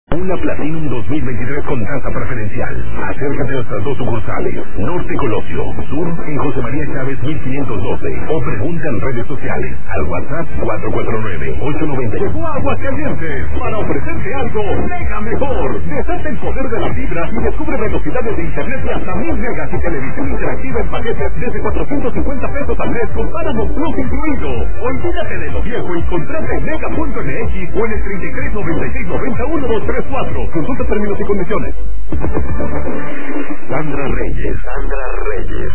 Una Platinum 2023 con tasa preferencial. Acércate a nuestras dos sucursales, Norte Colosio, Sur en José María Chávez 1512, o pregunta en redes sociales al WhatsApp 449-890. Llegó Aguascalientes para ofrecerte algo mega mejor. Desata el poder de la fibra y descubre velocidades de internet de hasta 1000 megas y televisión interactiva en paquetes desde 450 pesos al mes con Paramount Plus incluido. Olvídate de lo viejo y contrata en mega.mx o en el 3396901234. Consulta términos y condiciones. Sandra Reyes.